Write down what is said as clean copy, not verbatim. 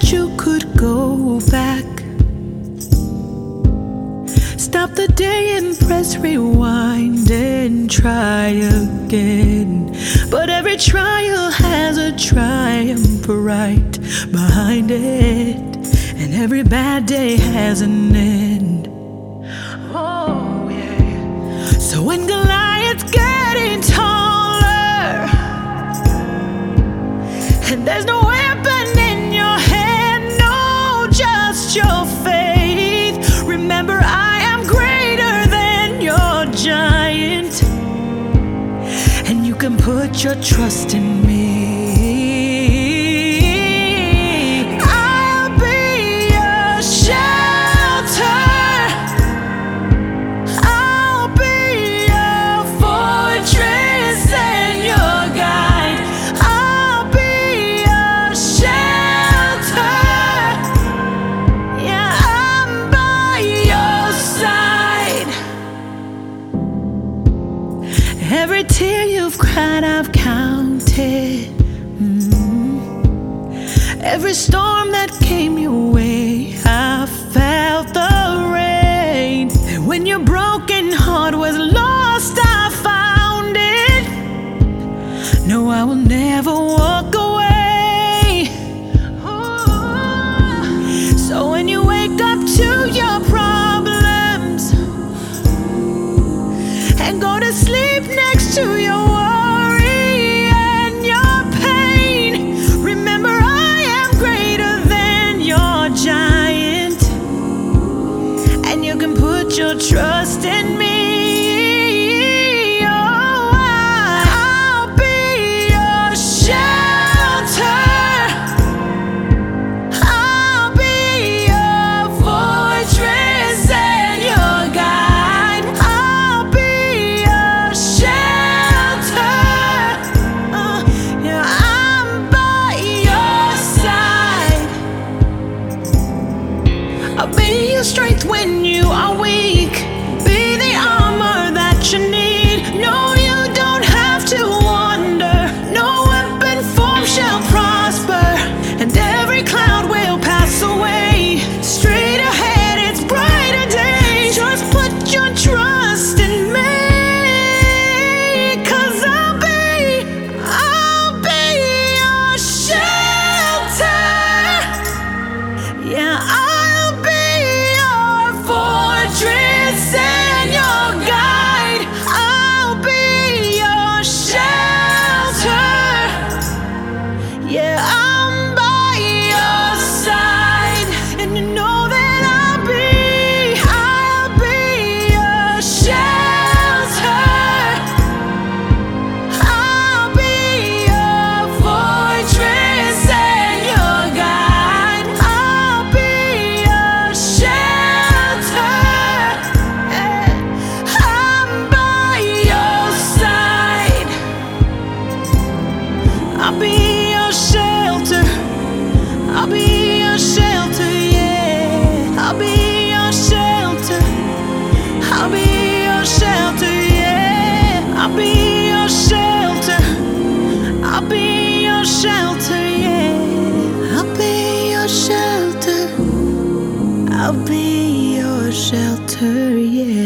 that you could go back. Stop the day and press rewind and try again. But every trial has a triumph right behind it, and every bad day has an end. Oh, yeah. So when Goliath's getting taller and there's no weapon in your hand, no, just your faith. Remember, I am greater than your giant, and you can put your trust in me. I'll be your shelter. I'll be your fortress and your guide. I'll be your shelter. Yeah, I'm by your side. Every tear you've cried, I've counted. Every storm that came your way, I felt the rain. And when your broken heart was lost, I found it. No, I will never walk away. So when you wake up to your problems and go to sleep next to your worry and your pain, remember, I am greater than your giant, and you can put your trust in me. Oh, I'll be your shelter. I'll be your fortress and your guide. I'll be your shelter. Yeah, I'm by your side. I'll be your strength when you are weak. Be the armor that you need. No, you don't have to wonder. No weapon formed shall prosper, and every cloud will pass away. Straight ahead, it's brighter days. Just put your trust in me, 'cause I'll be your shelter. Yeah, I'll be your fortress and your guide. I'll be your shelter. Yeah, I'm by your side, and you know that I'll be your shelter. I'll be your fortress and your guide. I'll be your shelter. I'm by your side. I'll be your shelter. I'll be your shelter, yeah. I'll be your shelter. I'll be your shelter, yeah. I'll be your shelter. I'll be your shelter, yeah. I'll be your shelter. I'll be your shelter, yeah.